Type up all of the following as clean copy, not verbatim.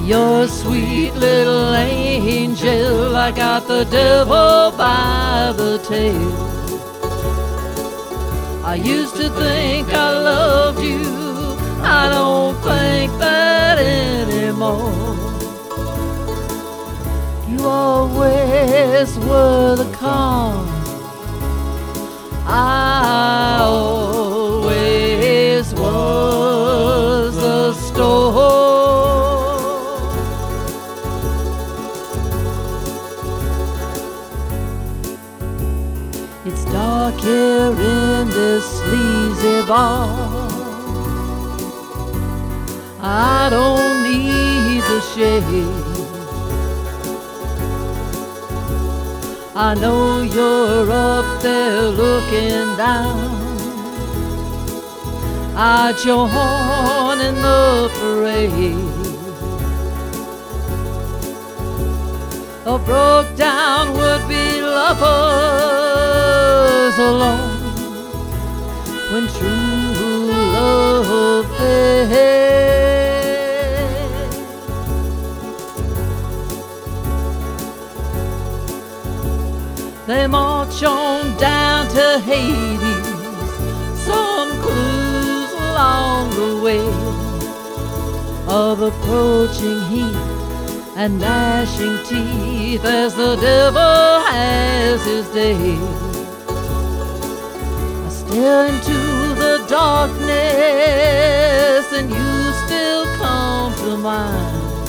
You're a sweet little angel. I got the devil by the tail. I used to think I loved you. I don't think that anymore. You always were the calm. I always was the storm. It's dark here in this sleazy bar. I don't need the shade. I know you're up there looking down. I join in the parade. A broke down would-be lovers alone when true love fades. They march on down to Hades, some clues along the way of approaching heat and gnashing teeth as the devil has his day. I stare into the darkness and you still come to mind,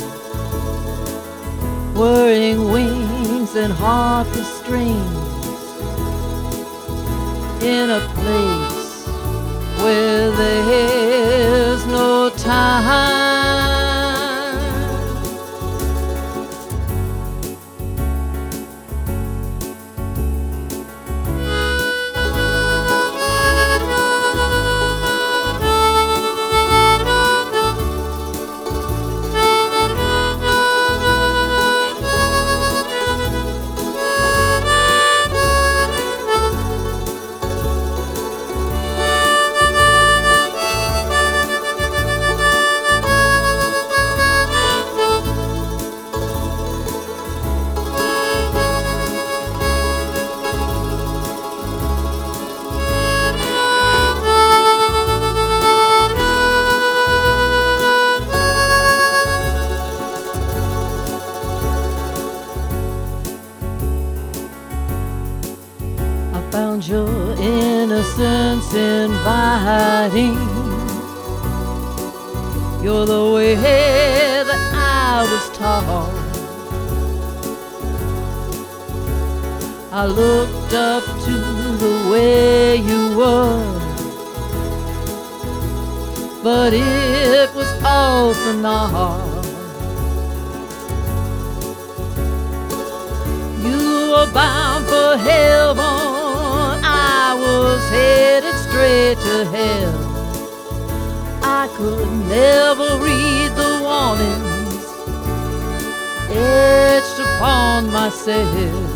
whirring wings and harpy strings in a place where there's no time. Found your innocence inviting. You're the way that I was taught. I looked up to the way you were, but it was all for naught. You were bound for heaven, I was headed straight to hell. I could never read the warnings etched upon myself.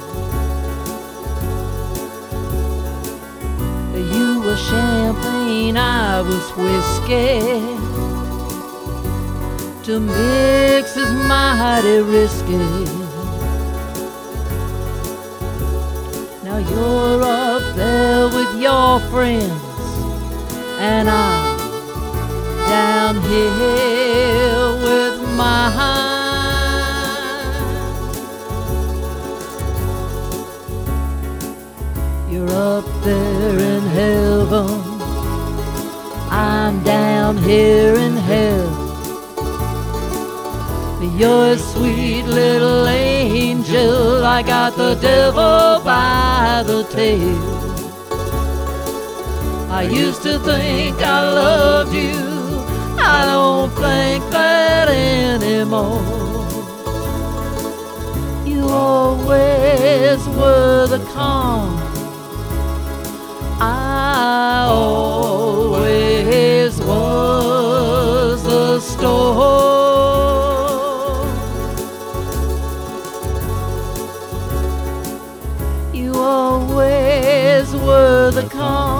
You were champagne, I was whiskey. To mix is mighty risky. Now you're up there with your friends, and I'm down here with mine. You're up there in heaven, I'm down here in hell. You're a sweet little angel, I got the devil by the tail. I used to think I loved you, I don't think that anymore. You always were the calm, I always was the storm. You always were the calm,